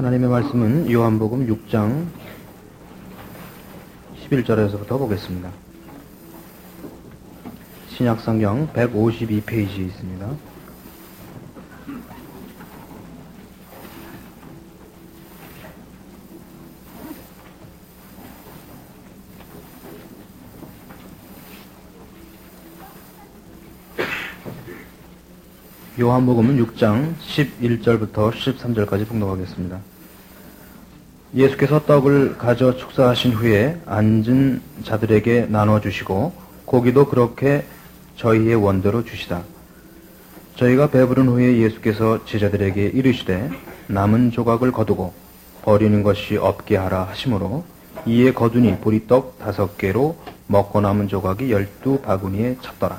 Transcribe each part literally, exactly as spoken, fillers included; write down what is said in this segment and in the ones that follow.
하나님의 말씀은 요한복음 육 장 십일 절에서부터 보겠습니다. 신약성경 백오십이 페이지에 있습니다. 요한복음은 육 장 십일 절부터 십삼 절까지 봉독하겠습니다. 예수께서 떡을 가져 축사하신 후에 앉은 자들에게 나눠주시고 고기도 그렇게 저희의 원대로 주시다. 저희가 배부른 후에 예수께서 제자들에게 이르시되 남은 조각을 거두고 버리는 것이 없게 하라 하시므로 이에 거두니 보리떡 다섯 개로 먹고 남은 조각이 열두 바구니에 찼더라.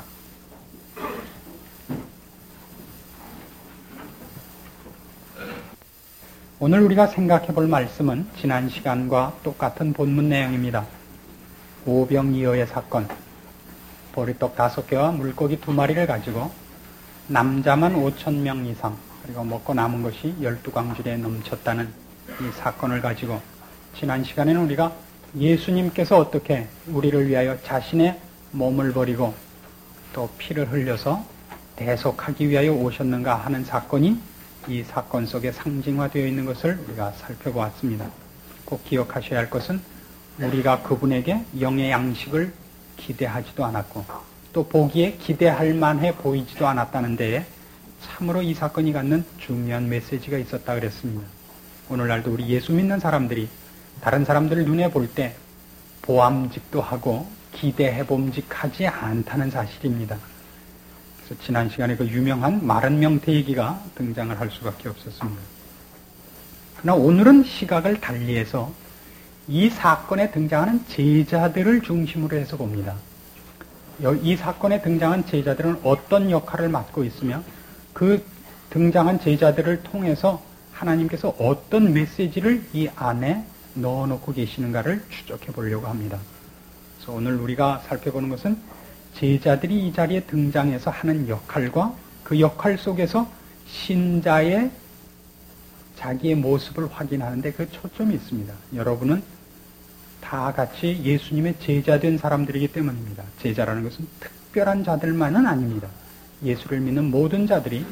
오늘 우리가 생각해 볼 말씀은 지난 시간과 똑같은 본문 내용입니다. 오병이어의 사건, 보리떡 다섯 개와 물고기 두 마리를 가지고 남자만 오천 명 이상, 그리고 먹고 남은 것이 열두 광줄에 넘쳤다는 이 사건을 가지고 지난 시간에는 우리가 예수님께서 어떻게 우리를 위하여 자신의 몸을 버리고 또 피를 흘려서 대속하기 위하여 오셨는가 하는 사건이 이 사건 속에 상징화되어 있는 것을 우리가 살펴보았습니다. 꼭 기억하셔야 할 것은 우리가 그분에게 영의 양식을 기대하지도 않았고 또 보기에 기대할 만해 보이지도 않았다는 데에 참으로 이 사건이 갖는 중요한 메시지가 있었다 그랬습니다. 오늘날도 우리 예수 믿는 사람들이 다른 사람들 눈에 볼 때 보암직도 하고 기대해봄직하지 않다는 사실입니다. 그래서 지난 시간에 그 유명한 마른 명태 얘기가 등장을 할 수밖에 없었습니다. 그러나 오늘은 시각을 달리해서 이 사건에 등장하는 제자들을 중심으로 해서 봅니다. 이 사건에 등장한 제자들은 어떤 역할을 맡고 있으며 그 등장한 제자들을 통해서 하나님께서 어떤 메시지를 이 안에 넣어놓고 계시는가를 추적해 보려고 합니다. 그래서 오늘 우리가 살펴보는 것은 제자들이 이 자리에 등장해서 하는 역할과 그 역할 속에서 신자의 자기의 모습을 확인하는데 그 초점이 있습니다. 여러분은 다 같이 예수님의 제자된 사람들이기 때문입니다. 제자라는 것은 특별한 자들만은 아닙니다. 예수를 믿는 모든 자들이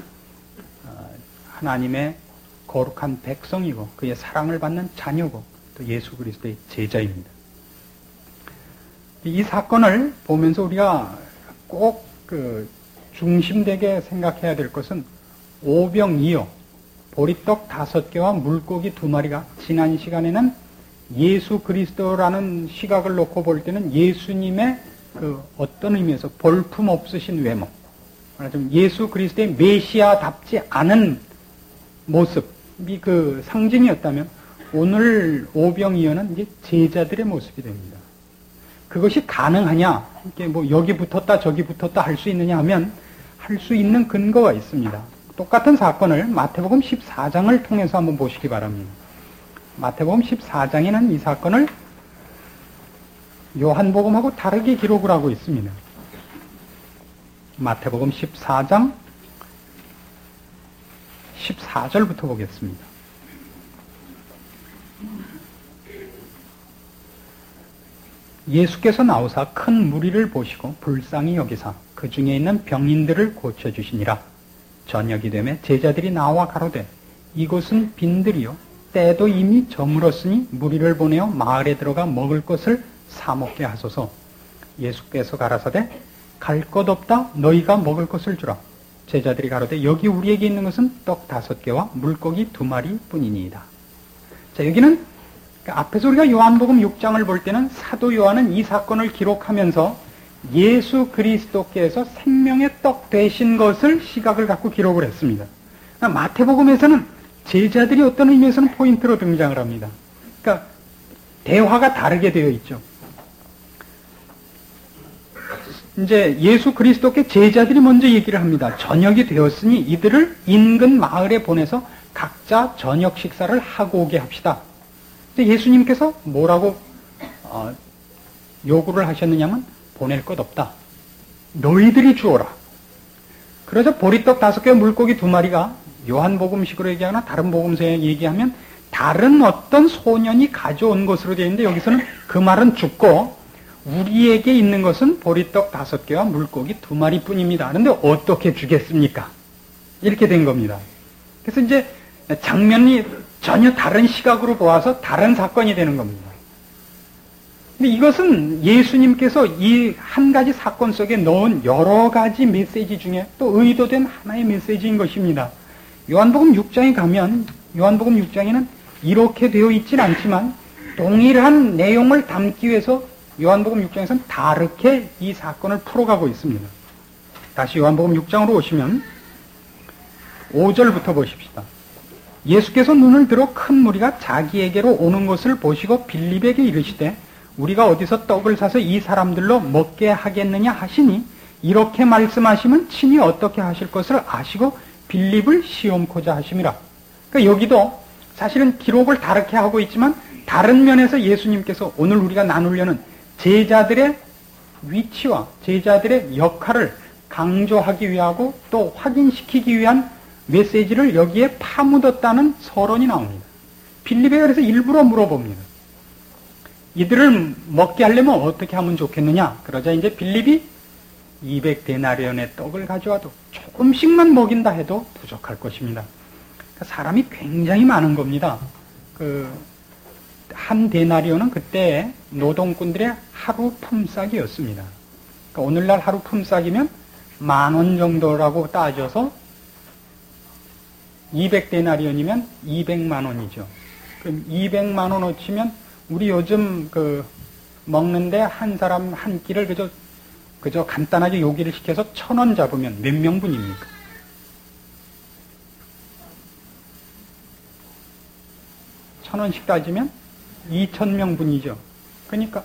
하나님의 거룩한 백성이고 그의 사랑을 받는 자녀고 또 예수 그리스도의 제자입니다. 이 사건을 보면서 우리가 꼭 그 중심되게 생각해야 될 것은 오병이어, 보리떡 다섯 개와 물고기 두 마리가 지난 시간에는 예수 그리스도라는 시각을 놓고 볼 때는 예수님의 그 어떤 의미에서 볼품 없으신 외모, 말하자면 예수 그리스도의 메시아답지 않은 모습이 그 상징이었다면 오늘 오병이어는 이제 제자들의 모습이 됩니다. 그것이 가능하냐, 이렇게 뭐 여기 붙었다 저기 붙었다 할 수 있느냐 하면 할 수 있는 근거가 있습니다. 똑같은 사건을 마태복음 십사 장을 통해서 한번 보시기 바랍니다. 마태복음 십사 장에는 이 사건을 요한복음하고 다르게 기록을 하고 있습니다. 마태복음 십사 장 십사 절부터 보겠습니다. 예수께서 나오사 큰 무리를 보시고 불쌍히 여기사 그 중에 있는 병인들을 고쳐주시니라. 저녁이 되매 제자들이 나와 가로되 이곳은 빈들이요 때도 이미 저물었으니 무리를 보내어 마을에 들어가 먹을 것을 사 먹게 하소서. 예수께서 가라사대 갈 것 없다 너희가 먹을 것을 주라. 제자들이 가로되 여기 우리에게 있는 것은 떡 다섯 개와 물고기 두 마리 뿐이니이다. 자, 여기는 앞에서 우리가 요한복음 육 장을 볼 때는 사도 요한은 이 사건을 기록하면서 예수 그리스도께서 생명의 떡 되신 것을 시각을 갖고 기록을 했습니다. 마태복음에서는 제자들이 어떤 의미에서는 포인트로 등장을 합니다. 그러니까 대화가 다르게 되어 있죠. 이제 예수 그리스도께 제자들이 먼저 얘기를 합니다. 저녁이 되었으니 이들을 인근 마을에 보내서 각자 저녁 식사를 하고 오게 합시다. 예수님께서 뭐라고 어, 요구를 하셨느냐면 보낼 것 없다. 너희들이 주어라. 그래서 보리떡 다섯 개와 물고기 두 마리가 요한복음식으로 얘기하거나 다른 복음서에 얘기하면 다른 어떤 소년이 가져온 것으로 되어 있는데 여기서는 그 말은 죽고 우리에게 있는 것은 보리떡 다섯 개와 물고기 두 마리뿐입니다. 그런데 어떻게 주겠습니까? 이렇게 된 겁니다. 그래서 이제 장면이 전혀 다른 시각으로 보아서 다른 사건이 되는 겁니다. 근데 이것은 예수님께서 이 한 가지 사건 속에 넣은 여러 가지 메시지 중에 또 의도된 하나의 메시지인 것입니다. 요한복음 육 장에 가면 요한복음 육 장에는 이렇게 되어 있진 않지만 동일한 내용을 담기 위해서 요한복음 육 장에서는 다르게 이 사건을 풀어가고 있습니다. 다시 요한복음 육 장으로 오시면 오 절부터 보십시다. 예수께서 눈을 들어 큰 무리가 자기에게로 오는 것을 보시고 빌립에게 이르시되 우리가 어디서 떡을 사서 이 사람들로 먹게 하겠느냐 하시니 이렇게 말씀하시면 친히 어떻게 하실 것을 아시고 빌립을 시험코자 하심이라. 그러니까 여기도 사실은 기록을 다르게 하고 있지만 다른 면에서 예수님께서 오늘 우리가 나누려는 제자들의 위치와 제자들의 역할을 강조하기 위하고 또 확인시키기 위한 메시지를 여기에 파묻었다는 서론이 나옵니다. 빌립에 그래서 일부러 물어봅니다. 이들을 먹게 하려면 어떻게 하면 좋겠느냐? 그러자 이제 빌립이 이백 데나리온의 떡을 가져와도 조금씩만 먹인다 해도 부족할 것입니다. 그러니까 사람이 굉장히 많은 겁니다. 그 한 데나리온은 그때 노동꾼들의 하루 품삯이었습니다. 그러니까 오늘날 하루 품삯이면 만 원 정도라고 따져서 이백 데나리온이면 이백만 원이죠. 그럼 이백만 원 어치면 우리 요즘 그 먹는데 한 사람 한 끼를 그저 그저 간단하게 요기를 시켜서 천 원 잡으면 몇 명분입니까? 천 원씩 따지면 이천 명분이죠. 그러니까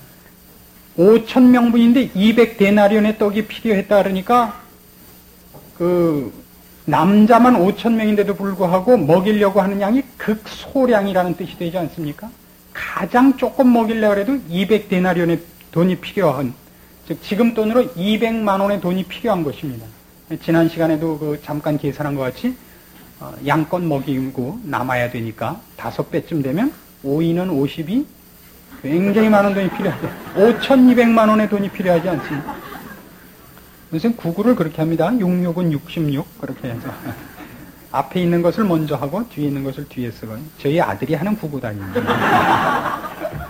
오천 명분인데 이백 데나리온의 떡이 필요했다 그러니까 그 남자만 오천 명인데도 불구하고 먹이려고 하는 양이 극소량이라는 뜻이 되지 않습니까? 가장 조금 먹이려고 해도 이백 데나리온의 돈이 필요한, 즉 지금 돈으로 이백만 원의 돈이 필요한 것입니다. 지난 시간에도 그 잠깐 계산한 것 같이 어, 양껏 먹이고 남아야 되니까 다섯 배쯤 되면 오이는 오십이 굉장히 많은 돈이 필요하죠. 오천이백만 원의 돈이 필요하지 않습니까? 요새 구구를 그렇게 합니다. 육육은 육십육 그렇게 해서 앞에 있는 것을 먼저 하고 뒤에 있는 것을 뒤에 쓰고 저희 아들이 하는 구구단입니다.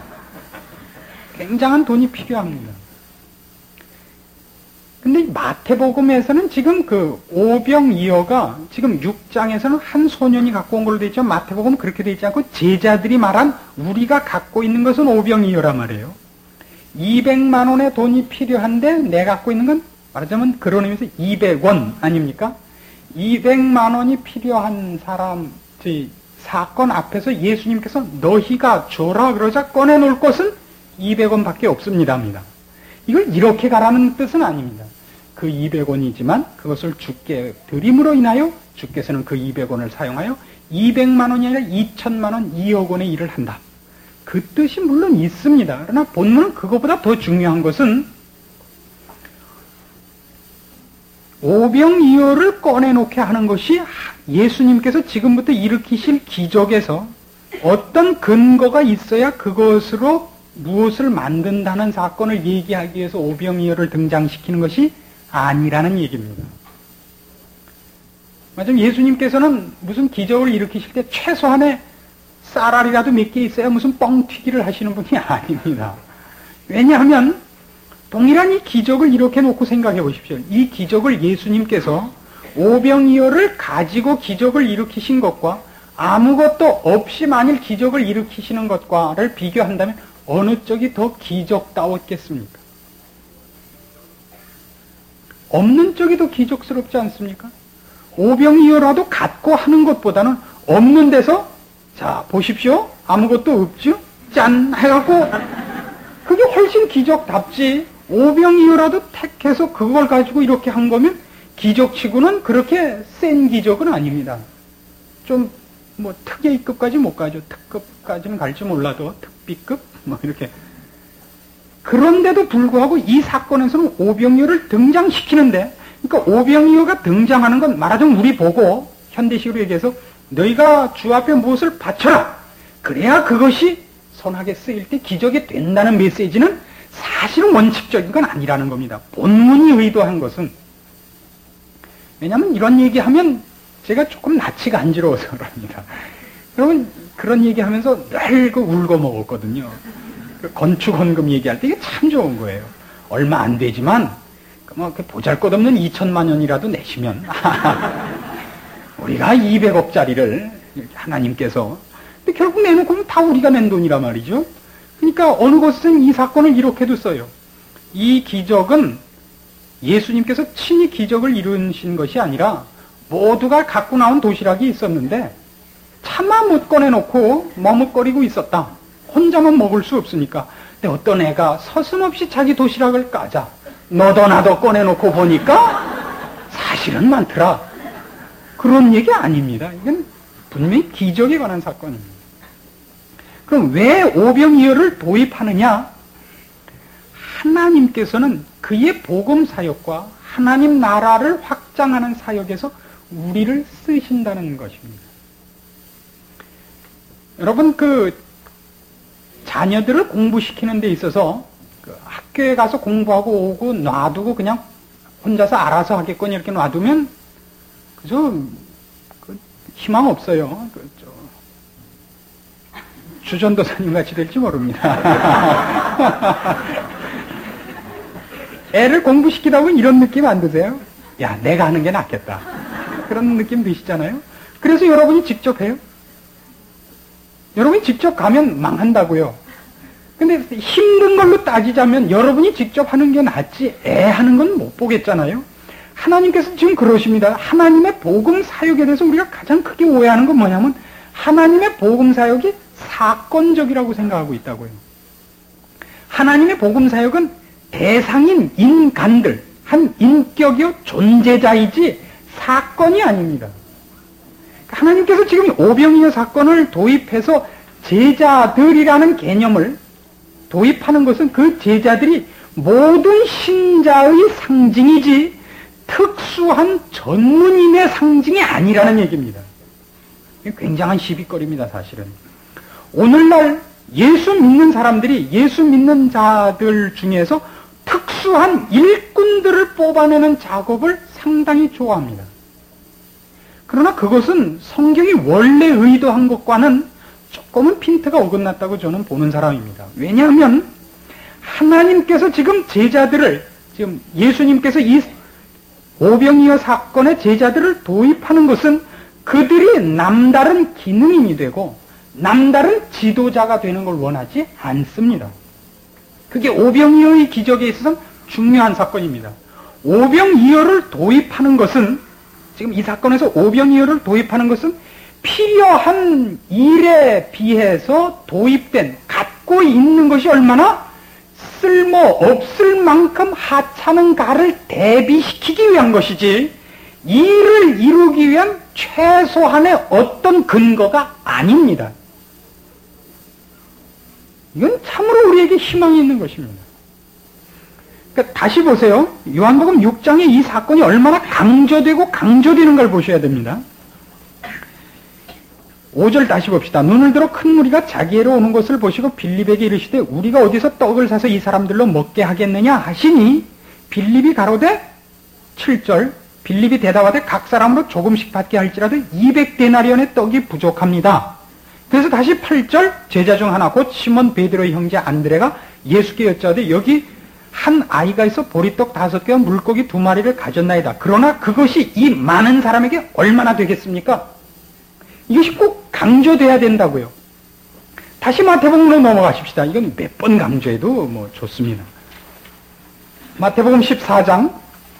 굉장한 돈이 필요합니다. 근데 마태복음에서는 지금 그 오병이어가 지금 육 장에서는 한 소년이 갖고 온 걸로 되어 있죠. 마태복음은 그렇게 되어 있지 않고 제자들이 말한 우리가 갖고 있는 것은 오병이어란 말이에요. 이백만 원의 돈이 필요한데 내가 갖고 있는 건 말하자면 그런 의미에서 이백 원 아닙니까? 이백만 원이 필요한 사람, 저 사건 앞에서 예수님께서 너희가 줘라 그러자 꺼내놓을 것은 이백 원밖에 없습니다입니다. 이걸 이렇게 가라는 뜻은 아닙니다. 그 이백 원이지만 그것을 주께 드림으로 인하여 주께서는 그 이백 원을 사용하여 이백만 원이 아니라 이천만 원, 이억 원의 일을 한다. 그 뜻이 물론 있습니다. 그러나 본문은 그것보다 더 중요한 것은 오병이어를 꺼내놓게 하는 것이 예수님께서 지금부터 일으키실 기적에서 어떤 근거가 있어야 그것으로 무엇을 만든다는 사건을 얘기하기 위해서 오병이어를 등장시키는 것이 아니라는 얘기입니다. 맞으면 예수님께서는 무슨 기적을 일으키실 때 최소한의 쌀알이라도 몇 개 있어야 무슨 뻥튀기를 하시는 분이 아닙니다. 왜냐하면 동일한 이 기적을 이렇게 놓고 생각해 보십시오. 이 기적을 예수님께서 오병이어를 가지고 기적을 일으키신 것과 아무것도 없이 만일 기적을 일으키시는 것과를 비교한다면 어느 쪽이 더 기적다웠겠습니까? 없는 쪽이 더 기적스럽지 않습니까? 오병이어라도 갖고 하는 것보다는 없는 데서 자 보십시오. 아무것도 없죠? 짠! 해갖고 그게 훨씬 기적답지. 오병이어라도 택해서 그걸 가지고 이렇게 한 거면 기적치고는 그렇게 센 기적은 아닙니다. 좀 뭐 특혜급까지 못 가죠. 특급까지는 갈지 몰라도 특비급 뭐 이렇게. 그런데도 불구하고 이 사건에서는 오병이어를 등장시키는데, 그러니까 오병이어가 등장하는 건 말하자면 우리 보고 현대식으로 얘기해서 너희가 주 앞에 무엇을 바쳐라. 그래야 그것이 선하게 쓰일 때 기적이 된다는 메시지는 사실은 원칙적인 건 아니라는 겁니다. 본문이 의도한 것은, 왜냐하면 이런 얘기하면 제가 조금 낯이 간지러워서 그럽니다. 여러분 그런 얘기하면서 늘 그 울고 먹었거든요. 그 건축헌금 얘기할 때 이게 참 좋은 거예요. 얼마 안 되지만 뭐 보잘것없는 이천만 원이라도 내시면 우리가 이백억짜리를 하나님께서, 근데 결국 내놓고 다 우리가 낸 돈이란 말이죠. 그러니까 어느 곳은 이 사건을 이렇게도 써요. 이 기적은 예수님께서 친히 기적을 이루신 것이 아니라 모두가 갖고 나온 도시락이 있었는데 차마 못 꺼내놓고 머뭇거리고 있었다. 혼자만 먹을 수 없으니까. 근데 어떤 애가 서슴없이 자기 도시락을 까자 너도 나도 꺼내놓고 보니까 사실은 많더라. 그런 얘기 아닙니다. 이건 분명히 기적에 관한 사건입니다. 그럼 왜 오병이어를 도입하느냐? 하나님께서는 그의 복음 사역과 하나님 나라를 확장하는 사역에서 우리를 쓰신다는 것입니다. 여러분, 그 자녀들을 공부시키는 데 있어서 그 학교에 가서 공부하고 오고 놔두고 그냥 혼자서 알아서 하겠거니 이렇게 놔두면 그저 그 희망 없어요. 그 저 주전도사님 같이 될지 모릅니다. 애를 공부시키다 보면 이런 느낌 안 드세요? 야, 내가 하는 게 낫겠다. 그런 느낌 드시잖아요? 그래서 여러분이 직접 해요. 여러분이 직접 가면 망한다고요. 근데 힘든 걸로 따지자면 여러분이 직접 하는 게 낫지 애 하는 건 못 보겠잖아요. 하나님께서 지금 그러십니다. 하나님의 복음 사역에 대해서 우리가 가장 크게 오해하는 건 뭐냐면 하나님의 복음 사역이 사건적이라고 생각하고 있다고요. 하나님의 복음 사역은 대상인 인간들, 한 인격이요 존재자이지 사건이 아닙니다. 하나님께서 지금 오병이어 사건을 도입해서 제자들이라는 개념을 도입하는 것은 그 제자들이 모든 신자의 상징이지 특수한 전문인의 상징이 아니라는 얘기입니다. 굉장한 시비거리입니다, 사실은. 오늘날 예수 믿는 사람들이 예수 믿는 자들 중에서 특수한 일꾼들을 뽑아내는 작업을 상당히 좋아합니다. 그러나 그것은 성경이 원래 의도한 것과는 조금은 핀트가 어긋났다고 저는 보는 사람입니다. 왜냐하면 하나님께서 지금 제자들을, 지금 예수님께서 이 오병이어 사건의 제자들을 도입하는 것은 그들이 남다른 기능인이 되고 남다른 지도자가 되는 걸 원하지 않습니다. 그게 오병이어의 기적에 있어서 중요한 사건입니다. 오병이어를 도입하는 것은, 지금 이 사건에서 오병이어를 도입하는 것은 필요한 일에 비해서 도입된, 갖고 있는 것이 얼마나 쓸모없을 만큼 하찮은가를 대비시키기 위한 것이지 일을 이루기 위한 최소한의 어떤 근거가 아닙니다. 이건 참으로 우리에게 희망이 있는 것입니다. 그러니까 다시 보세요. 요한복음 육 장에 이 사건이 얼마나 강조되고 강조되는 걸 보셔야 됩니다. 오 절 다시 봅시다. 눈을 들어 큰 무리가 자기애로 오는 것을 보시고 빌립에게 이르시되 우리가 어디서 떡을 사서 이 사람들로 먹게 하겠느냐 하시니 빌립이 가로되 칠 절 빌립이 대답하되 각 사람으로 조금씩 받게 할지라도 이백 데나리온의 떡이 부족합니다. 그래서 다시 팔 절 제자 중 하나 곧 시몬 베드로의 형제 안드레가 예수께 여짜오되 여기 한 아이가 있어 보리떡 다섯 개와 물고기 두 마리를 가졌나이다. 그러나 그것이 이 많은 사람에게 얼마나 되겠습니까? 이것이 꼭 강조돼야 된다고요. 다시 마태복음으로 넘어가십시다. 이건 몇 번 강조해도 뭐 좋습니다. 마태복음 십사 장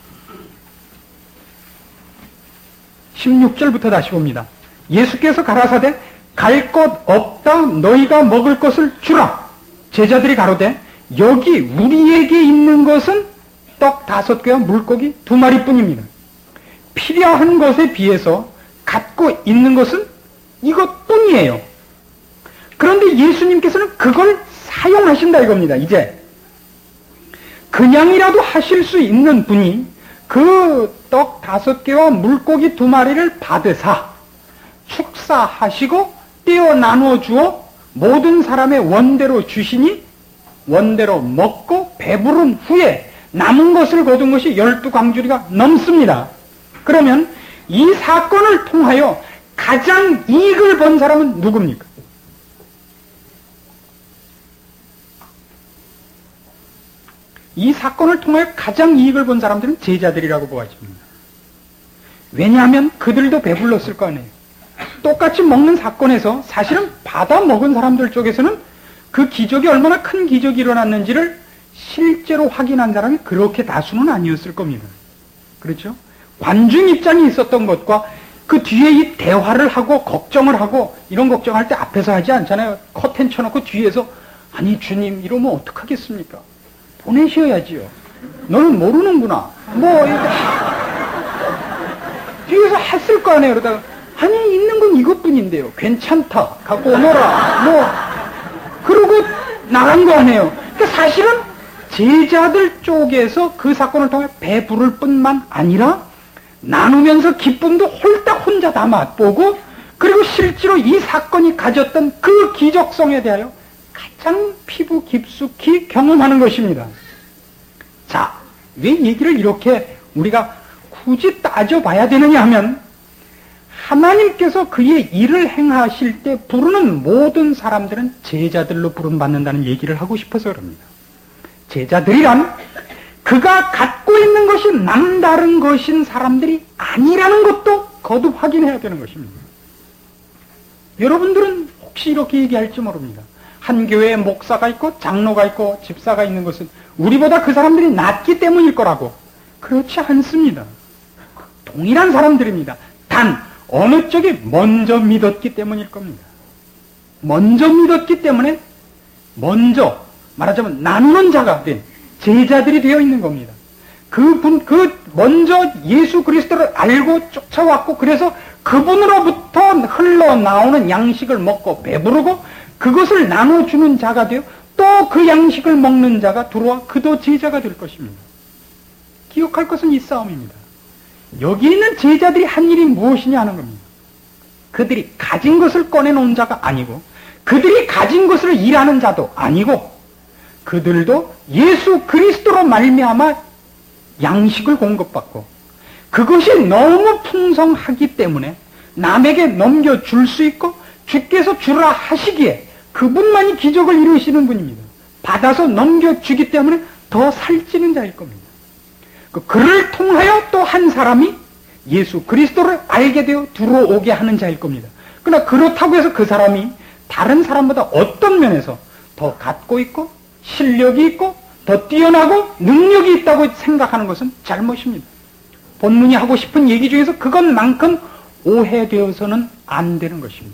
십육 절부터 다시 봅니다. 예수께서 가라사대 갈 것 없다 너희가 먹을 것을 주라. 제자들이 가로되 여기 우리에게 있는 것은 떡 다섯 개와 물고기 두 마리뿐입니다. 필요한 것에 비해서 갖고 있는 것은 이것뿐이에요. 그런데 예수님께서는 그걸 사용하신다 이겁니다. 이제 그냥이라도 하실 수 있는 분이 그 떡 다섯 개와 물고기 두 마리를 받으사 축사 축사하시고 떼어 나누어 주어 모든 사람의 원대로 주시니 원대로 먹고 배부른 후에 남은 것을 거둔 것이 열두 광주리가 넘습니다. 그러면 이 사건을 통하여 가장 이익을 본 사람은 누굽니까? 이 사건을 통하여 가장 이익을 본 사람들은 제자들이라고 보아집니다. 왜냐하면 그들도 배불렀을 거 아니에요. 똑같이 먹는 사건에서 사실은 받아 먹은 사람들 쪽에서는 그 기적이 얼마나 큰 기적이 일어났는지를 실제로 확인한 사람이 그렇게 다수는 아니었을 겁니다. 그렇죠? 관중 입장이 있었던 것과 그 뒤에 이 대화를 하고 걱정을 하고 이런 걱정할 때 앞에서 하지 않잖아요. 커튼 쳐놓고 뒤에서 아니 주님 이러면 어떡하겠습니까? 보내셔야지요. 너는 모르는구나. 뭐 이렇게 뒤에서 했을 거 아니에요. 그러다가 아니 있는 건 이것뿐인데요. 괜찮다. 갖고 오너라. 뭐 그러고 나간 거 아니에요. 그러니까 사실은 제자들 쪽에서 그 사건을 통해 배부를 뿐만 아니라 나누면서 기쁨도 홀딱 혼자 다 맛보고 그리고 실제로 이 사건이 가졌던 그 기적성에 대하여 가장 피부 깊숙이 경험하는 것입니다. 자, 왜 얘기를 이렇게 우리가 굳이 따져봐야 되느냐 하면 하나님께서 그의 일을 행하실 때 부르는 모든 사람들은 제자들로 부름받는다는 얘기를 하고 싶어서 그럽니다. 제자들이란 그가 갖고 있는 것이 남다른 것인 사람들이 아니라는 것도 거듭 확인해야 되는 것입니다. 여러분들은 혹시 이렇게 얘기할지 모릅니다. 한 교회에 목사가 있고 장로가 있고 집사가 있는 것은 우리보다 그 사람들이 낫기 때문일 거라고. 그렇지 않습니다. 동일한 사람들입니다. 단 어느 쪽이 먼저 믿었기 때문일 겁니다. 먼저 믿었기 때문에 먼저 말하자면 나누는 자가 된 제자들이 되어 있는 겁니다. 그분, 그 먼저 예수 그리스도를 알고 쫓아왔고 그래서 그분으로부터 흘러나오는 양식을 먹고 배부르고 그것을 나눠주는 자가 되어 또 그 양식을 먹는 자가 들어와 그도 제자가 될 것입니다. 기억할 것은 이 싸움입니다. 여기 있는 제자들이 한 일이 무엇이냐 하는 겁니다. 그들이 가진 것을 꺼내놓은 자가 아니고 그들이 가진 것을 일하는 자도 아니고 그들도 예수 그리스도로 말미암아 양식을 공급받고 그것이 너무 풍성하기 때문에 남에게 넘겨줄 수 있고 주께서 주라 하시기에 그분만이 기적을 이루시는 분입니다. 받아서 넘겨주기 때문에 더 살찌는 자일 겁니다. 그를 통하여 또 한 사람이 예수 그리스도를 알게 되어 들어오게 하는 자일 겁니다. 그러나 그렇다고 해서 그 사람이 다른 사람보다 어떤 면에서 더 갖고 있고 실력이 있고 더 뛰어나고 능력이 있다고 생각하는 것은 잘못입니다. 본문이 하고 싶은 얘기 중에서 그것만큼 오해되어서는 안 되는 것입니다.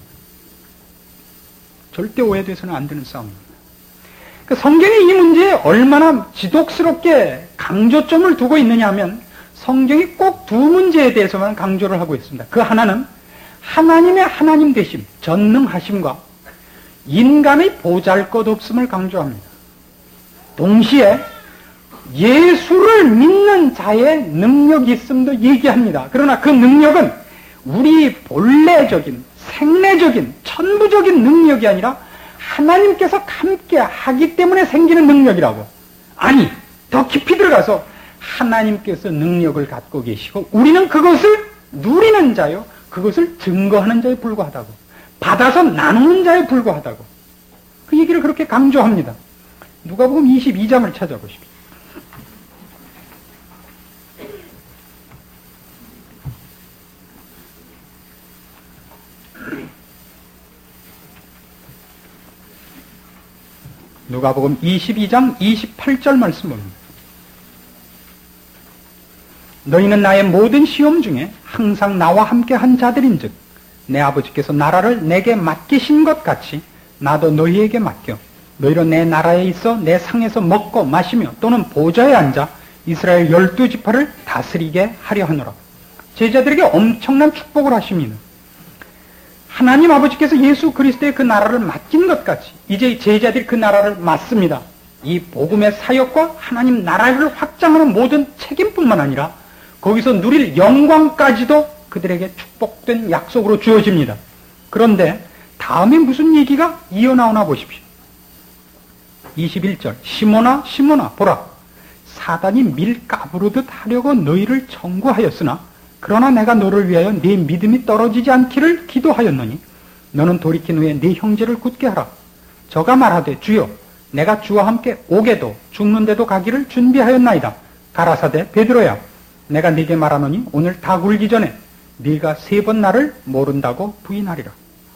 절대 오해되어서는 안 되는 싸움입니다. 성경이 이 문제에 얼마나 지독스럽게 강조점을 두고 있느냐 하면 성경이 꼭 두 문제에 대해서만 강조를 하고 있습니다. 그 하나는 하나님의 하나님 되심, 전능하심과 인간의 보잘것없음을 강조합니다. 동시에 예수를 믿는 자의 능력이 있음도 얘기합니다. 그러나 그 능력은 우리 본래적인, 생내적인, 천부적인 능력이 아니라 하나님께서 함께 하기 때문에 생기는 능력이라고. 아니, 더 깊이 들어가서 하나님께서 능력을 갖고 계시고 우리는 그것을 누리는 자요, 그것을 증거하는 자에 불과하다고. 받아서 나누는 자에 불과하다고. 그 얘기를 그렇게 강조합니다. 누가복음 이십이 장을 찾아보십시오. 누가복음 이십이 장 이십팔 절 말씀 봅니다. 너희는 나의 모든 시험 중에 항상 나와 함께 한 자들인즉 내 아버지께서 나라를 내게 맡기신 것 같이 나도 너희에게 맡겨 너희로 내 나라에 있어 내 상에서 먹고 마시며 또는 보좌에 앉아 이스라엘 열두 지파를 다스리게 하려 하노라. 제자들에게 엄청난 축복을 하십니다. 하나님 아버지께서 예수 그리스도의 그 나라를 맡긴 것 같이 이제 제자들이 그 나라를 맡습니다. 이 복음의 사역과 하나님 나라를 확장하는 모든 책임뿐만 아니라 거기서 누릴 영광까지도 그들에게 축복된 약속으로 주어집니다. 그런데 다음에 무슨 얘기가 이어나오나 보십시오. 이십일 절 시몬아 시몬아 보라 사단이 밀 까부르듯 하려고 너희를 청구하였으나 그러나 내가 너를 위하여 네 믿음이 떨어지지 않기를 기도하였노니 너는 돌이킨 후에 네 형제를 굳게 하라. 저가 말하되 주여 내가 주와 함께 오게도 죽는데도 가기를 준비하였나이다. 가라사대 베드로야 내가 네게 말하노니 오늘 다 굴기 전에 네가 세 번 나를 모른다고 부인하리라.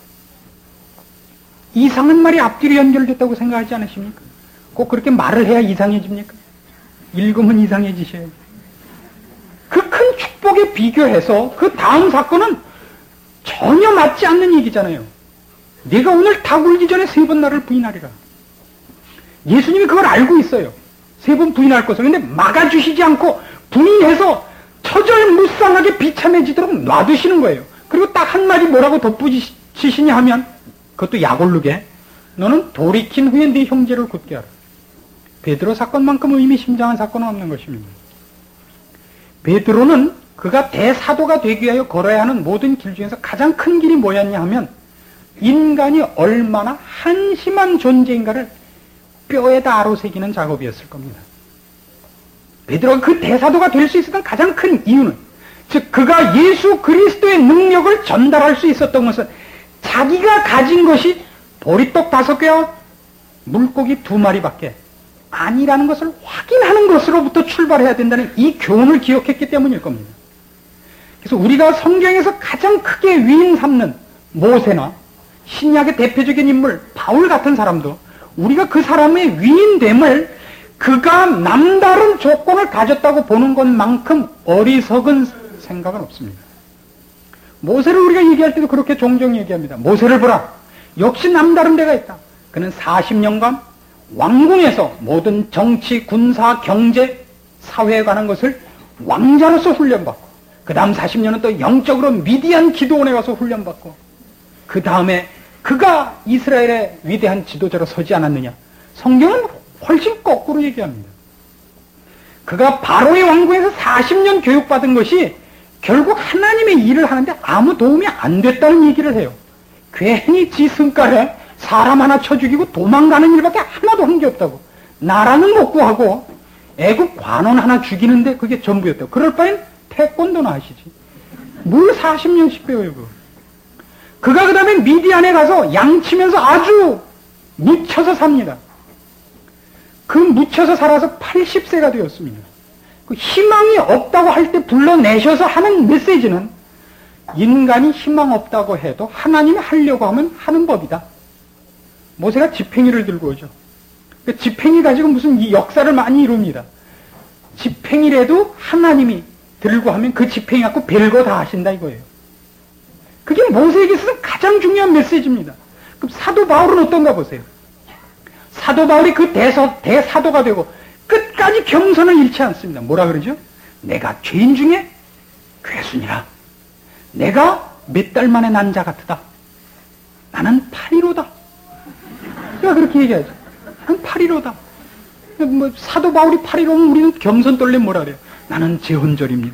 이상한 말이 앞뒤로 연결됐다고 생각하지 않으십니까? 꼭 그렇게 말을 해야 이상해집니까? 읽으면 이상해지셔야죠. 그 큰 축복에 비교해서 그 다음 사건은 전혀 맞지 않는 얘기잖아요. 네가 오늘 다 굴기 전에 세 번 나를 부인하리라. 예수님이 그걸 알고 있어요. 세 번 부인할 것을. 근데 막아주시지 않고 부인해서 처절무쌍하게 비참해지도록 놔두시는 거예요. 그리고 딱 한마디 뭐라고 덧붙이시냐 하면 그것도 약올르게 너는 돌이킨 후에 네 형제를 굳게 하라. 베드로 사건만큼 의미심장한 사건은 없는 것입니다. 베드로는 그가 대사도가 되기 위하여 걸어야 하는 모든 길 중에서 가장 큰 길이 뭐였냐 하면 인간이 얼마나 한심한 존재인가를 뼈에다 아로새기는 작업이었을 겁니다. 베드로가 그 대사도가 될 수 있었던 가장 큰 이유는 즉 그가 예수 그리스도의 능력을 전달할 수 있었던 것은 자기가 가진 것이 보리떡 다섯 개와 물고기 두 마리밖에 아니라는 것을 확인하는 것으로부터 출발해야 된다는 이 교훈을 기억했기 때문일 겁니다. 그래서 우리가 성경에서 가장 크게 위인 삼는 모세나 신약의 대표적인 인물 바울 같은 사람도 우리가 그 사람의 위인됨을 그가 남다른 조건을 가졌다고 보는 것만큼 어리석은 생각은 없습니다. 모세를 우리가 얘기할 때도 그렇게 종종 얘기합니다. 모세를 보라. 역시 남다른 데가 있다. 그는 사십 년간 왕궁에서 모든 정치, 군사, 경제, 사회에 관한 것을 왕자로서 훈련받고 그 다음 사십 년은 또 영적으로 미디안 기도원에 가서 훈련받고 그 다음에 그가 이스라엘의 위대한 지도자로 서지 않았느냐. 성경은 훨씬 거꾸로 얘기합니다. 그가 바로의 왕궁에서 사십 년 교육받은 것이 결국 하나님의 일을 하는데 아무 도움이 안 됐다는 얘기를 해요. 괜히 지 승깔에 사람 하나 쳐 죽이고 도망가는 일밖에 하나도 한 게 없다고. 나라는 못 구하고 애국 관원 하나 죽이는데 그게 전부였다고. 그럴 바엔 태권도나 하시지. 뭘 사십 년씩 배워요, 그거. 그가 그 다음에 미디안에 가서 양치면서 아주 묻혀서 삽니다. 그 묻혀서 살아서 팔십 세가 되었습니다. 그 희망이 없다고 할 때 불러내셔서 하는 메시지는 인간이 희망 없다고 해도 하나님이 하려고 하면 하는 법이다. 모세가 지팽이를 들고 오죠. 그 지팽이 가지고 무슨 이 역사를 많이 이룹니다. 지팽이라도 하나님이 들고 하면 그 지팽이 갖고 별거 다 하신다 이거예요. 그게 모세에게 있어서 가장 중요한 메시지입니다. 그럼 사도 바울은 어떤가 보세요. 사도 바울이 그 대서, 대사도가 되고 끝까지 겸손을 잃지 않습니다. 뭐라 그러죠? 내가 죄인 중에 괴순이라. 내가 몇 달 만에 난 자 같으다. 나는 팔일오다. 내가 그렇게 얘기하죠. 나는 팔일오다. 뭐 사도 바울이 팔일오면 우리는 겸손 떨림 뭐라 그래요? 나는 재혼절입니다.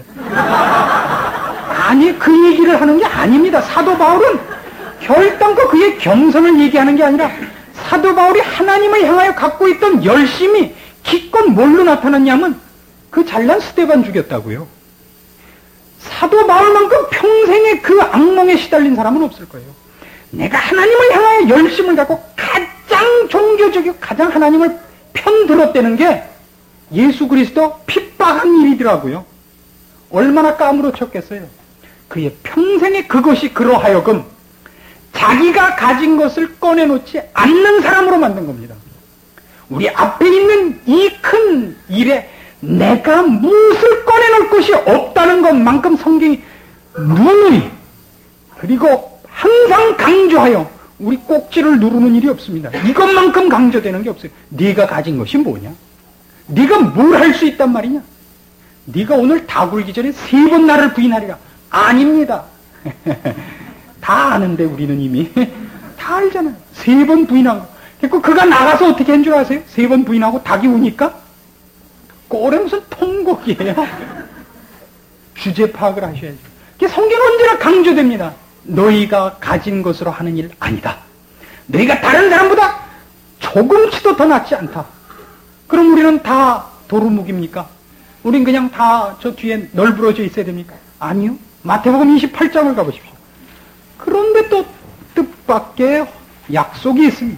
아니 그 얘기를 하는 게 아닙니다. 사도 바울은 결단코 그의 겸손을 얘기하는 게 아니라 사도 바울이 하나님을 향하여 갖고 있던 열심이 기껏 뭘로 나타났냐면 그 잘난 스데반 죽였다고요. 사도 바울만큼 평생에 그 악몽에 시달린 사람은 없을 거예요. 내가 하나님을 향하여 열심을 갖고 가장 종교적이고 가장 하나님을 편들었다는 게 예수 그리스도 핍박한 일이더라고요. 얼마나 까무러쳤겠어요. 그의 평생에 그것이 그러하여금 자기가 가진 것을 꺼내놓지 않는 사람으로 만든 겁니다. 우리 앞에 있는 이 큰 일에 내가 무엇을 꺼내놓을 것이 없다는 것만큼 성경이 누누이 그리고 항상 강조하여 우리 꼭지를 누르는 일이 없습니다. 이것만큼 강조되는 게 없어요. 네가 가진 것이 뭐냐? 네가 뭘 할 수 있단 말이냐? 네가 오늘 다 굴기 전에 세 번 나를 부인하리라. 아닙니다. 다 아는데 우리는 이미 다 알잖아요. 세 번 부인하고 그리고 그가 나가서 어떻게 한 줄 아세요? 세 번 부인하고 닭이 우니까 꼴에 무슨 통곡이에요. 주제 파악을 하셔야죠. 성경은 언제나 강조됩니다. 너희가 가진 것으로 하는 일 아니다. 너희가 다른 사람보다 조금치도 더 낫지 않다. 그럼 우리는 다 도루묵입니까? 우린 그냥 다 저 뒤에 널브러져 있어야 됩니까? 아니요. 마태복음 이십팔 장을 가보십시오. 그런데 또 뜻밖의 약속이 있습니다.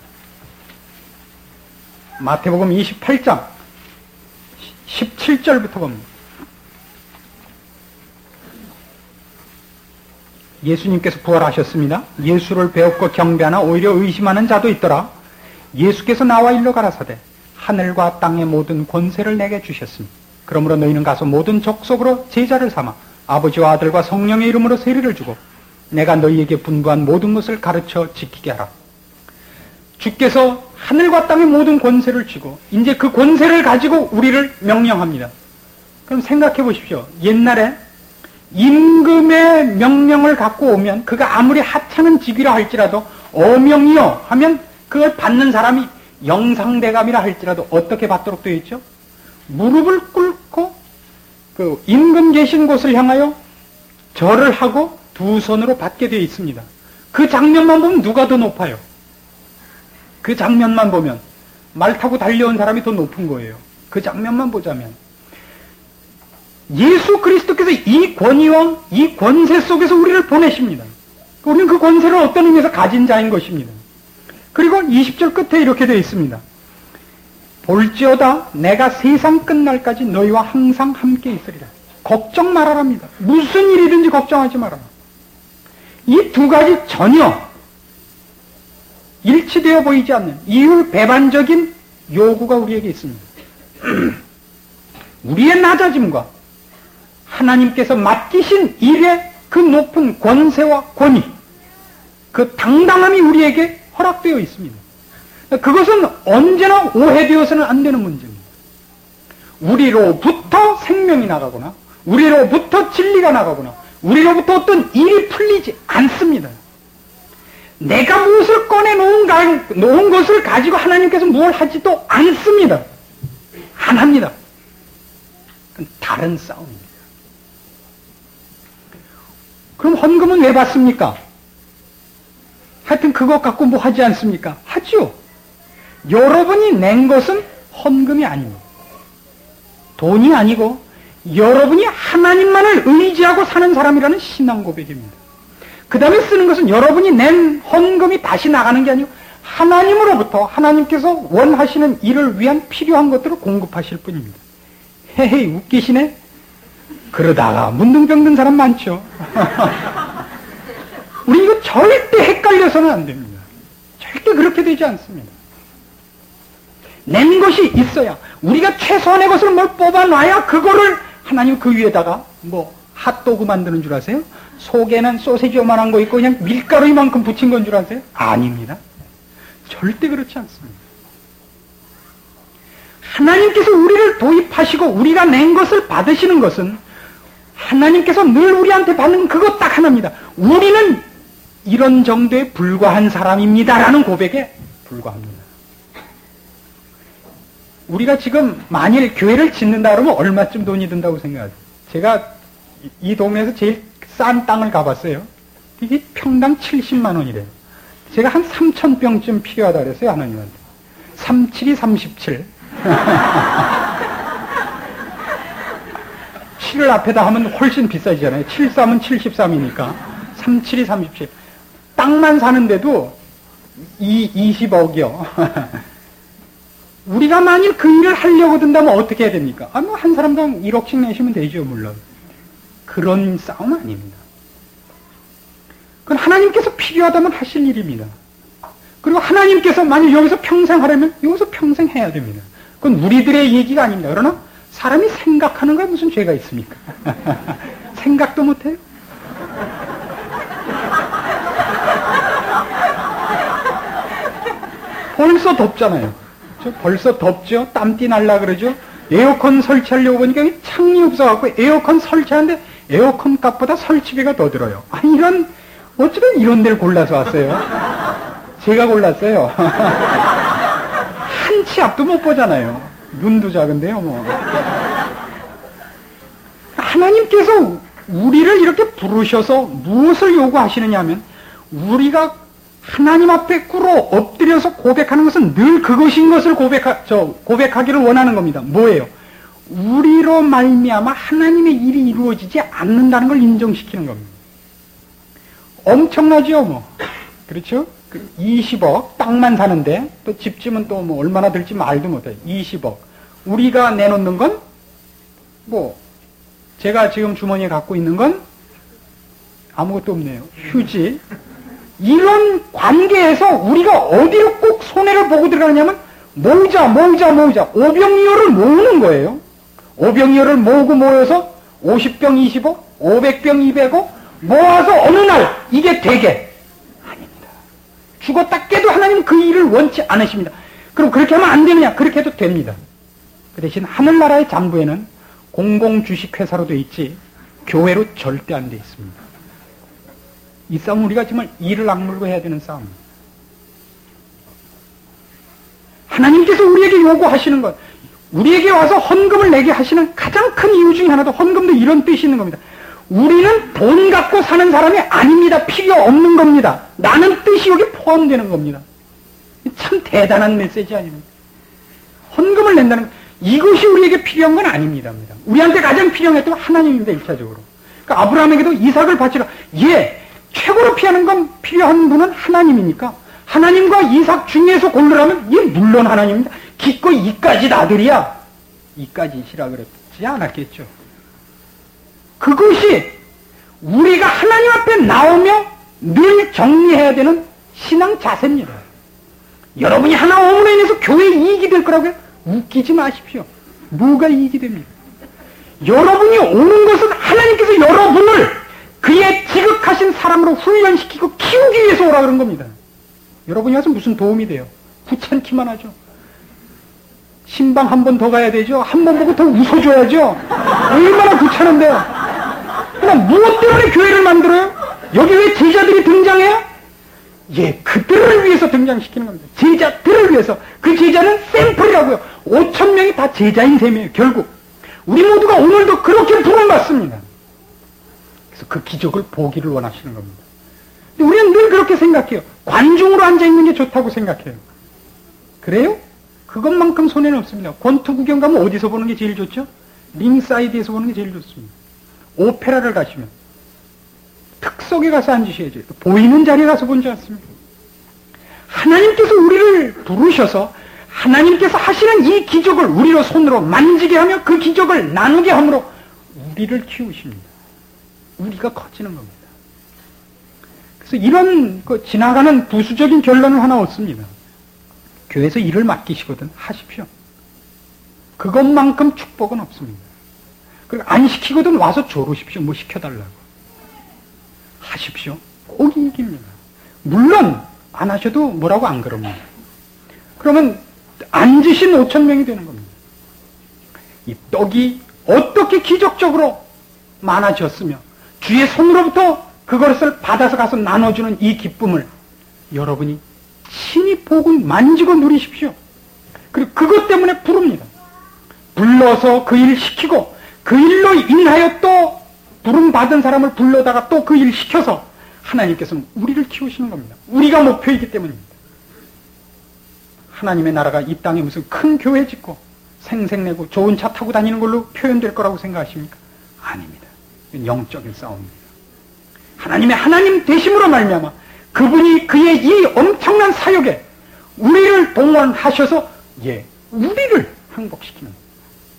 마태복음 이십팔 장 십칠 절부터 봅니다. 예수님께서 부활하셨습니다. 예수를 배웠고 경배하나 오히려 의심하는 자도 있더라. 예수께서 나와 일러 가라사대 하늘과 땅의 모든 권세를 내게 주셨습니다. 그러므로 너희는 가서 모든 족속으로 제자를 삼아 아버지와 아들과 성령의 이름으로 세례를 주고 내가 너희에게 분부한 모든 것을 가르쳐 지키게 하라. 주께서 하늘과 땅의 모든 권세를 쥐고 이제 그 권세를 가지고 우리를 명령합니다. 그럼 생각해 보십시오. 옛날에 임금의 명령을 갖고 오면 그가 아무리 하찮은 직위라 할지라도 어명이요 하면 그걸 받는 사람이 영상대감이라 할지라도 어떻게 받도록 되어 있죠? 무릎을 꿇고 그 임금 계신 곳을 향하여 절을 하고 두 손으로 받게 되어 있습니다. 그 장면만 보면 누가 더 높아요? 그 장면만 보면 말 타고 달려온 사람이 더 높은 거예요. 그 장면만 보자면 예수 그리스도께서 이 권위와 이 권세 속에서 우리를 보내십니다. 우리는 그 권세를 어떤 의미에서 가진 자인 것입니다. 그리고 이십 절 끝에 이렇게 되어 있습니다. 볼지어다 내가 세상 끝날까지 너희와 항상 함께 있으리라. 걱정 말아랍니다. 무슨 일이든지 걱정하지 말아라. 이 두 가지 전혀 일치되어 보이지 않는 이율배반적인 요구가 우리에게 있습니다. 우리의 낮아짐과 하나님께서 맡기신 일의 그 높은 권세와 권위, 그 당당함이 우리에게 허락되어 있습니다. 그것은 언제나 오해되어서는 안 되는 문제입니다. 우리로부터 생명이 나가거나 우리로부터 진리가 나가거나 우리로부터 어떤 일이 풀리지 않습니다. 내가 무엇을 꺼내놓은 가, 놓은 것을 가지고 하나님께서 무엇을 하지도 않습니다. 안 합니다. 그건 다른 싸움입니다. 그럼 헌금은 왜 받습니까? 하여튼 그것 갖고 뭐 하지 않습니까? 하죠. 여러분이 낸 것은 헌금이 아닙니다. 돈이 아니고 여러분이 하나님만을 의지하고 사는 사람이라는 신앙 고백입니다. 그 다음에 쓰는 것은 여러분이 낸 헌금이 다시 나가는 게 아니고 하나님으로부터 하나님께서 원하시는 일을 위한 필요한 것들을 공급하실 뿐입니다. 헤헤이 웃기시네? 그러다가 문둥병든 사람 많죠. 우리 이거 절대 헷갈려서는 안 됩니다. 절대 그렇게 되지 않습니다. 낸 것이 있어야 우리가 최소한의 것을 뭘 뽑아놔야 그거를 하나님 그 위에다가 뭐 핫도그 만드는 줄 아세요? 속에는 소세지 요만한 거 있고 그냥 밀가루 이만큼 붙인 건 줄 아세요? 아닙니다. 절대 그렇지 않습니다. 하나님께서 우리를 도입하시고 우리가 낸 것을 받으시는 것은 하나님께서 늘 우리한테 받는 그것 딱 하나입니다. 우리는 이런 정도에 불과한 사람입니다라는 고백에 불과합니다. 우리가 지금 만일 교회를 짓는다 그러면 얼마쯤 돈이 든다고 생각하세요? 제가 이 동네에서 제일 싼 땅을 가봤어요. 이게 평당 칠십만 원이래요. 제가 한 삼천 평쯤 필요하다 그랬어요, 하나님한테. 삼칠이 삼십칠. 칠을 앞에다 하면 훨씬 비싸지잖아요. 칠삼은 칠십삼이니까. 삼칠이 삼십칠. 땅만 사는데도 이십억이요. 우리가 만일 그 일을 하려고 든다면 어떻게 해야 됩니까? 아, 뭐, 한 사람당 일억씩 내시면 되죠, 물론. 그런 싸움 아닙니다. 그건 하나님께서 필요하다면 하실 일입니다. 그리고 하나님께서 만일 여기서 평생 하려면 여기서 평생 해야 됩니다. 그건 우리들의 얘기가 아닙니다. 그러나 사람이 생각하는 거에 무슨 죄가 있습니까? 생각도 못해요? 벌써 덥잖아요. 벌써 덥죠? 땀띠 날라 그러죠? 에어컨 설치하려고 보니까 창이 없어갖고 에어컨 설치하는데 에어컨 값보다 설치비가 더 들어요. 아, 이런, 어쩌면 이런 데를 골라서 왔어요. 제가 골랐어요. 한 치 앞도 못 보잖아요. 눈도 작은데요, 뭐. 하나님께서 우리를 이렇게 부르셔서 무엇을 요구하시느냐 하면 우리가 하나님 앞에 꿇어 엎드려서 고백하는 것은 늘 그것인 것을 고백하, 저, 고백하기를 원하는 겁니다. 뭐예요? 우리로 말미암아 하나님의 일이 이루어지지 않는다는 걸 인정시키는 겁니다. 엄청나죠, 뭐. 그렇죠? 그 이십억 땅만 사는데 또 집지면 또 뭐 얼마나 들지 말도 못해요. 이십억. 우리가 내놓는 건 뭐 제가 지금 주머니에 갖고 있는 건 아무것도 없네요. 휴지. 이런 관계에서 우리가 어디로 꼭 손해를 보고 들어가냐면 모으자 모으자 모으자 오병이어를 모으는 거예요. 오병이어를 모으고 모여서 오십 병 이십억, 오백 병 이백억 모아서 어느 날 이게 되게 아닙니다. 죽었다 깨도 하나님은 그 일을 원치 않으십니다. 그럼 그렇게 하면 안 되느냐? 그렇게 해도 됩니다. 그 대신 하늘나라의 잠부에는 공공주식회사로 돼 있지 교회로 절대 안 돼 있습니다. 이 싸움 우리가 정말 이를 악물고 해야 되는 싸움입니다. 하나님께서 우리에게 요구하시는 것, 우리에게 와서 헌금을 내게 하시는 가장 큰 이유 중에 하나도 헌금도 이런 뜻이 있는 겁니다. 우리는 돈 갖고 사는 사람이 아닙니다. 필요 없는 겁니다. 나는 뜻이 여기 포함되는 겁니다. 참 대단한 메시지 아닙니까? 헌금을 낸다는 것, 이것이 우리에게 필요한 건 아닙니다. 우리한테 가장 필요한 게 하나님입니다. 일차적으로. 그러니까 아브라함에게도 이삭을 바치라. 예, 최고로 피하는 건 필요한 분은 하나님이니까 하나님과 이삭 중에서 고르라면 예, 물론 하나님입니다. 기꺼이 이까지 아들이야. 이까지시라 그랬지 않았겠죠. 그것이 우리가 하나님 앞에 나오며 늘 정리해야 되는 신앙 자세입니다. 여러분이 하나 오므로 인해서 교회에 이익이 될 거라고요? 웃기지 마십시오. 뭐가 이익이 됩니까? 여러분이 오는 것은 하나님께서 여러분을 그의 지극하신 사람으로 훈련시키고 키우기 위해서 오라 그런 겁니다. 여러분이 와서 무슨 도움이 돼요? 귀찮기만 하죠. 신방 한 번 더 가야 되죠. 한 번 보고 더 웃어줘야죠. 얼마나 귀찮은데요. 그럼 무엇 때문에 교회를 만들어요? 여기 왜 제자들이 등장해요? 예, 그들을 위해서 등장시키는 겁니다. 제자들을 위해서. 그 제자는 샘플이라고요. 오천 명이 다 제자인 셈이에요. 결국 우리 모두가 오늘도 그렇게 부름받습니다. 그래서 그 기적을 보기를 원하시는 겁니다. 근데 우리는 늘 그렇게 생각해요. 관중으로 앉아있는 게 좋다고 생각해요. 그래요? 그것만큼 손해는 없습니다. 권투 구경 가면 어디서 보는 게 제일 좋죠? 링사이드에서 보는 게 제일 좋습니다. 오페라를 가시면 특석에 가서 앉으셔야죠. 보이는 자리에 가서 본지 않습니까? 하나님께서 우리를 부르셔서 하나님께서 하시는 이 기적을 우리로 손으로 만지게 하며 그 기적을 나누게 함으로 우리를 키우십니다. 우리가 커지는 겁니다. 그래서 이런 그 지나가는 부수적인 결론을 하나 얻습니다. 교회에서 일을 맡기시거든 하십시오. 그것만큼 축복은 없습니다. 그리고 안 시키거든 와서 조르십시오. 뭐 시켜달라고. 하십시오. 꼭 이깁니다. 물론 안 하셔도 뭐라고 안 그럽니다. 그러면 앉으신 오천 명이 되는 겁니다. 이 떡이 어떻게 기적적으로 많아졌으며 주의 손으로부터 그것을 받아서 가서 나눠주는 이 기쁨을 여러분이 친히 보고 만지고 누리십시오. 그리고 그것 때문에 부릅니다. 불러서 그 일 시키고 그 일로 인하여 또 부름 받은 사람을 불러다가 또 그 일 시켜서 하나님께서는 우리를 키우시는 겁니다. 우리가 목표이기 때문입니다. 하나님의 나라가 이 땅에 무슨 큰 교회 짓고 생색내고 좋은 차 타고 다니는 걸로 표현될 거라고 생각하십니까? 아닙니다. 이건 영적인 싸움입니다. 하나님의 하나님 되심으로 말미암아 그분이 그의 이 엄청난 사역에 우리를 동원하셔서 예, 우리를 항복시키는 겁니다.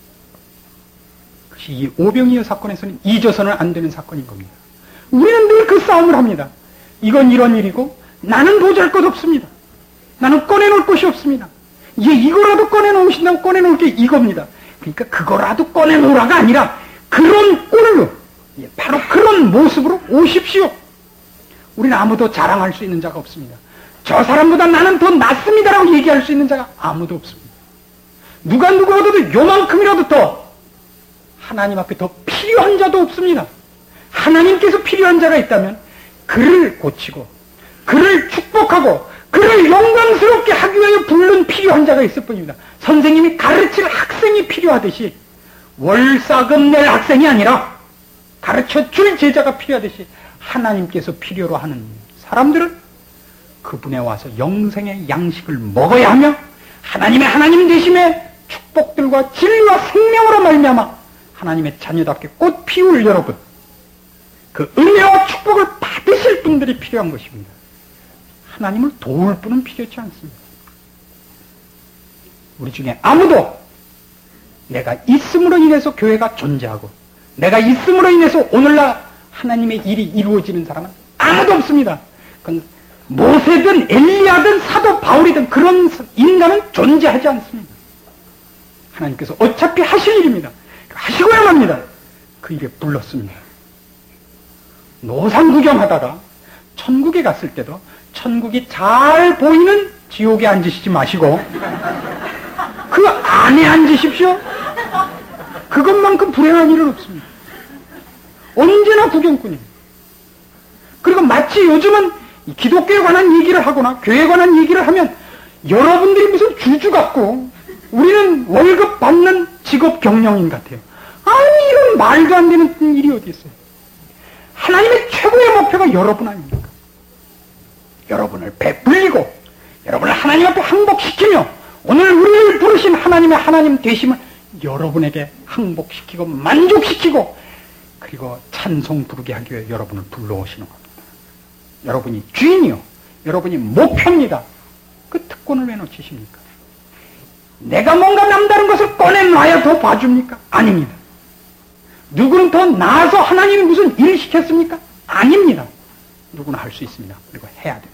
그것이 이 오병이어 사건에서는 잊어서는 안 되는 사건인 겁니다. 우리는 늘 그 싸움을 합니다. 이건 이런 일이고 나는 보잘 것 없습니다. 나는 꺼내놓을 것이 없습니다. 예, 이거라도 꺼내놓으신다고 꺼내놓을 게 이겁니다. 그러니까 그거라도 꺼내놓으라가 아니라 그런 꼴로 예, 바로 그런 모습으로 오십시오. 우리는 아무도 자랑할 수 있는 자가 없습니다. 저 사람보다 나는 더 낫습니다라고 얘기할 수 있는 자가 아무도 없습니다. 누가 누구보다도 요만큼이라도 더 하나님 앞에 더 필요한 자도 없습니다. 하나님께서 필요한 자가 있다면 그를 고치고 그를 축복하고 그를 영광스럽게 하기 위하여 부른 필요한 자가 있을 뿐입니다. 선생님이 가르칠 학생이 필요하듯이 월사금 낼 학생이 아니라 가르쳐 줄 제자가 필요하듯이 하나님께서 필요로 하는 사람들은 그분에 와서 영생의 양식을 먹어야 하며 하나님의 하나님 되심의 축복들과 진리와 생명으로 말미암아 하나님의 자녀답게 꽃 피울 여러분, 그 은혜와 축복을 받으실 분들이 필요한 것입니다. 하나님을 도울 분은 필요치 않습니다. 우리 중에 아무도 내가 있음으로 인해서 교회가 존재하고 내가 있음으로 인해서 오늘날 하나님의 일이 이루어지는 사람은 아무도 없습니다. 그건 모세든 엘리야든 사도 바울이든 그런 인간은 존재하지 않습니다. 하나님께서 어차피 하실 일입니다. 하시고야 합니다. 그 일에 불렀습니다. 노상 구경하다가 천국에 갔을 때도 천국이 잘 보이는 지옥에 앉으시지 마시고 그 안에 앉으십시오. 그것만큼 불행한 일은 없습니다. 언제나 구경꾼입니다. 그리고 마치 요즘은 기독교에 관한 얘기를 하거나 교회에 관한 얘기를 하면 여러분들이 무슨 주주 같고 우리는 월급 받는 직업 경영인 같아요. 아니, 이런 말도 안 되는 일이 어디 있어요. 하나님의 최고의 목표가 여러분 아닙니까? 여러분을 베풀리고 여러분을 하나님 앞에 항복시키며 오늘 우리를 부르신 하나님의 하나님 되심을 여러분에게 항복시키고 만족시키고 그리고 찬송 부르게 하기 위해 여러분을 불러오시는 겁니다. 여러분이 주인이요, 여러분이 목표입니다. 그 특권을 왜 놓치십니까? 내가 뭔가 남다른 것을 꺼내놔야 더 봐줍니까? 아닙니다. 누구는 더 나아서 하나님이 무슨 일을 시켰습니까? 아닙니다. 누구나 할 수 있습니다. 그리고 해야 됩니다.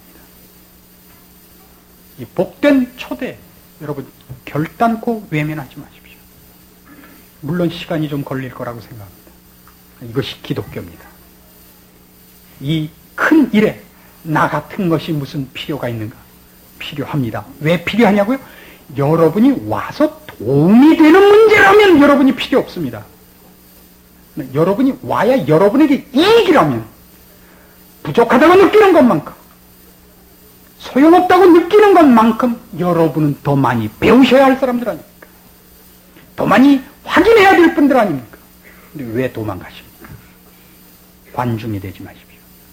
이 복된 초대, 여러분 결단코 외면하지 마십시오. 물론 시간이 좀 걸릴 거라고 생각합니다. 이것이 기독교입니다. 이 큰 일에 나 같은 것이 무슨 필요가 있는가? 필요합니다. 왜 필요하냐고요? 여러분이 와서 도움이 되는 문제라면 여러분이 필요 없습니다. 여러분이 와야 여러분에게 이익이라면 부족하다고 느끼는 것만큼 소용없다고 느끼는 것만큼 여러분은 더 많이 배우셔야 할 사람들 아닙니까? 더 많이 확인해야 될 분들 아닙니까? 근데 왜 도망가십니까? 관중이 되지 마십시오.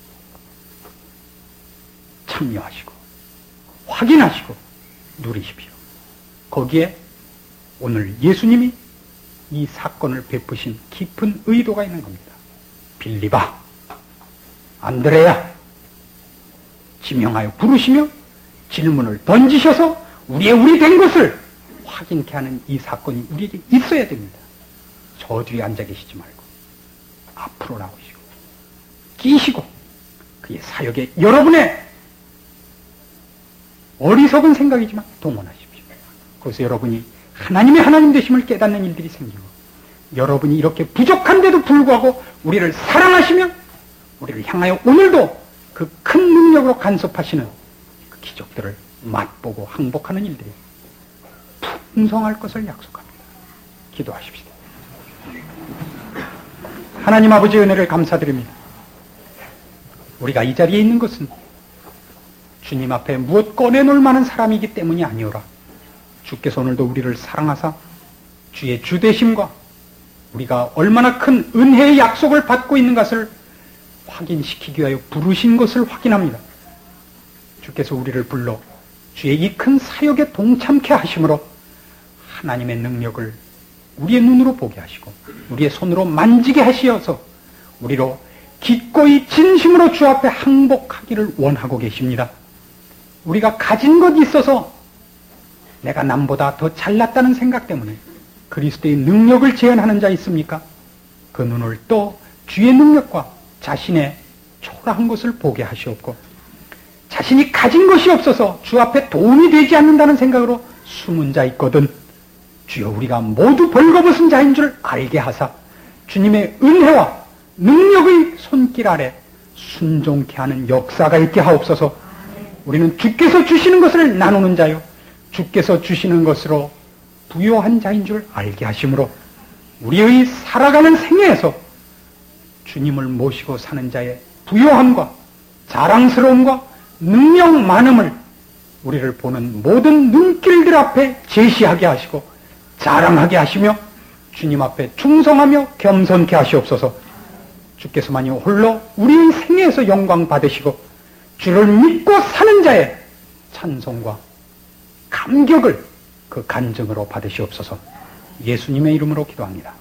참여하시고 확인하시고 누리십시오. 거기에 오늘 예수님이 이 사건을 베푸신 깊은 의도가 있는 겁니다. 빌리바, 안드레야, 지명하여 부르시며 질문을 던지셔서 우리의 우리 된 것을 확인케 하는 이 사건이 우리에게 있어야 됩니다. 저 뒤에 앉아 계시지 말고 앞으로 나오시고 끼시고 그의 사역에 여러분의 어리석은 생각이지만 동원하십시오. 그래서 여러분이 하나님의 하나님 되심을 깨닫는 일들이 생기고 여러분이 이렇게 부족한데도 불구하고 우리를 사랑하시며 우리를 향하여 오늘도 그 큰 능력으로 간섭하시는 그 기적들을 맛보고 항복하는 일들이 풍성할 것을 약속합니다. 기도하십시다. 하나님 아버지의 은혜를 감사드립니다. 우리가 이 자리에 있는 것은 주님 앞에 무엇 꺼내놓을 만한 사람이기 때문이 아니오라. 주께서 오늘도 우리를 사랑하사 주의 주되심과 우리가 얼마나 큰 은혜의 약속을 받고 있는 것을 확인시키기 위하여 부르신 것을 확인합니다. 주께서 우리를 불러 주의 이 큰 사역에 동참케 하심으로 하나님의 능력을 우리의 눈으로 보게 하시고 우리의 손으로 만지게 하시어서 우리로 기꺼이 진심으로 주 앞에 항복하기를 원하고 계십니다. 우리가 가진 것 있어서 내가 남보다 더 잘났다는 생각 때문에 그리스도의 능력을 제한하는 자 있습니까? 그 눈을 또 주의 능력과 자신의 초라한 것을 보게 하시옵고 자신이 가진 것이 없어서 주 앞에 도움이 되지 않는다는 생각으로 숨은 자 있거든 주여 우리가 모두 벌거벗은 자인 줄 알게 하사 주님의 은혜와 능력의 손길 아래 순종케 하는 역사가 있게 하옵소서. 우리는 주께서 주시는 것을 나누는 자요 주께서 주시는 것으로 부요한 자인 줄 알게 하심으로 우리의 살아가는 생애에서 주님을 모시고 사는 자의 부요함과 자랑스러움과 능력 많음을 우리를 보는 모든 눈길들 앞에 제시하게 하시고 자랑하게 하시며 주님 앞에 충성하며 겸손케 하시옵소서. 주께서만이 홀로 우리의 생애에서 영광 받으시고 주를 믿고 사는 자의 찬송과 감격을 그 간증으로 받으시옵소서. 예수님의 이름으로 기도합니다.